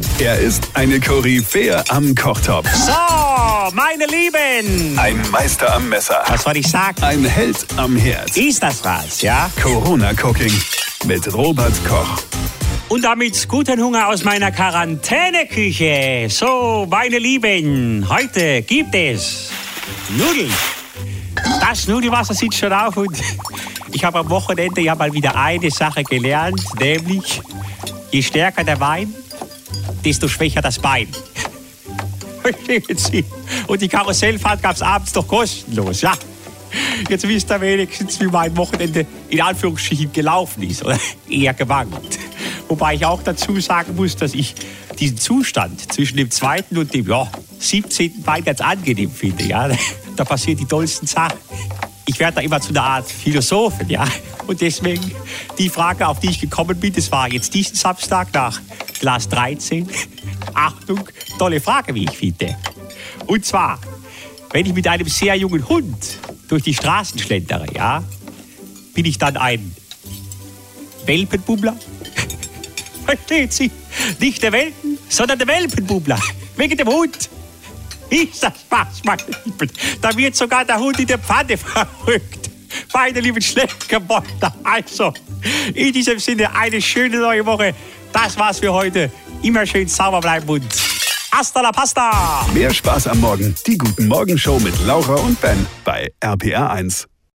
Er ist eine Koryphäe am Kochtopf. So, meine Lieben. Ein Meister am Messer. Was soll ich sagen? Ein Held am Herd. Ist das was, ja? Corona-Cooking mit Robert Koch. Und damit guten Hunger aus meiner Quarantäneküche. So, meine Lieben, heute gibt es Nudeln. Das Nudelwasser sitzt schon auf und ich habe am Wochenende ja mal wieder eine Sache gelernt, nämlich je stärker der Wein, desto schwächer das Bein. Verstehen Sie? Und die Karussellfahrt gab es abends doch kostenlos, ja? Jetzt wisst ihr wenigstens, wie mein Wochenende in Anführungsstrichen gelaufen ist, oder eher gewankt. Wobei ich auch dazu sagen muss, dass ich diesen Zustand zwischen dem 2. und dem 17. Wein ganz angenehm finde, ja? Da passieren die tollsten Sachen. Ich werde da immer zu einer Art Philosophen, ja? Und deswegen die Frage, auf die ich gekommen bin, das war jetzt diesen Samstag nach Glas 13. Achtung, tolle Frage, wie ich finde. Und zwar, wenn ich mit einem sehr jungen Hund durch die Straßen schlendere, ja, bin ich dann ein Welpenbummler? Verstehen Sie? Nicht der Welpen, sondern der Welpenbummler. Wegen dem Hund. Ist das was, meine Lieben? Da wird sogar der Hund in der Pfanne verrückt. Meine lieben Schleckerbotter. Also, in diesem Sinne eine schöne neue Woche. Das war's für heute. Immer schön sauber bleiben und hasta la pasta. Mehr Spaß am Morgen. Die Guten Morgen Show mit Laura und Ben bei RPR 1.